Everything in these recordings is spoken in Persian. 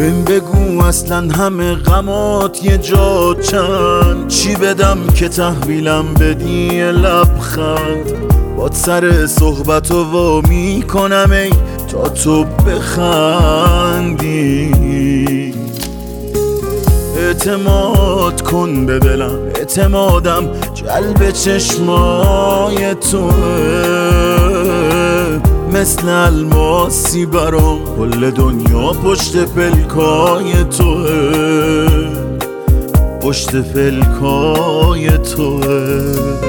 بهم بگو اصلا همه غمات یه جا چند، چی بدم که تحویلم بدی یه لبخند. باد سر صحبتو وا میکنم ای تا تو بخندی. اعتماد کن به دلم، اعتمادم جلب چشمای توه. مثل الماسی برام کل دنیا پشت پلکای توه، پشت پلکای توه.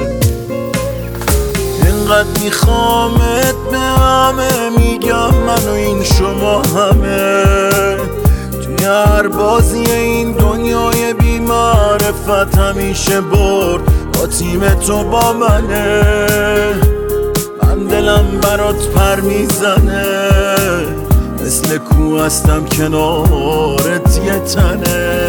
اینقدر میخوامت به همه میگم من و این شما همه. توی هر بازی این دنیای بی معرفت همیشه برد با تیم تو با منه. من دلم برات پر میزنه، مثل کو هستم کنارت یه تنه.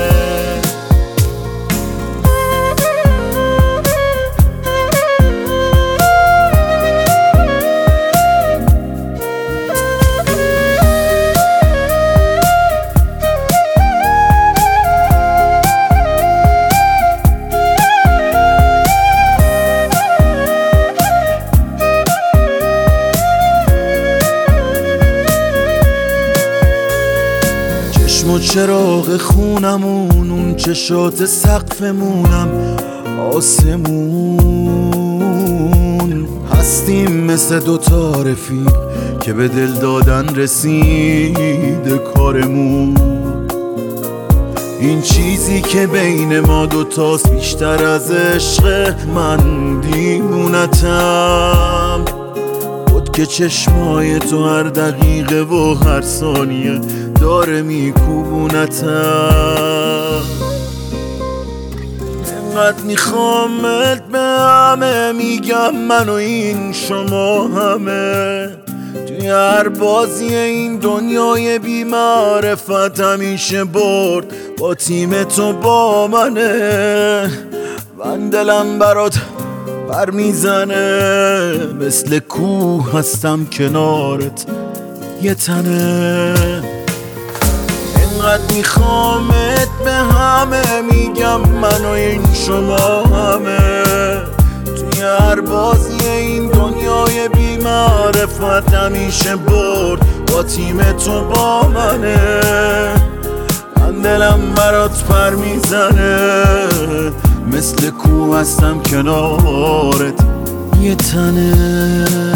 چشم و چراغ خونمون، اون چشات سقفمونم آسمون. هستیم مثل دوتا رفیق که به دل دادن رسیده کارمون. این چیزی که بین ما دوتاست بیشتر از عشق، من دیوونتم. که چشمای تو هر دقیقه و هر ثانیه داره میکوبونتم. اینقدر میخوامت به همه میگم من و این شما همه. توی هر بازی این دنیای بی معرفت همیشه برد با تیم تو با منه. من دلم برات پر میزنه، مثل کوه هستم کنارت یه تنه. اینقدر میخوامت به همه میگم من و این شما همه. توی هر بازی این دنیای بی معرفت همیشه برد با تیم تو با منه. من دلم برات پر میزنه، مثل کوه هستم کنارت یه تنه.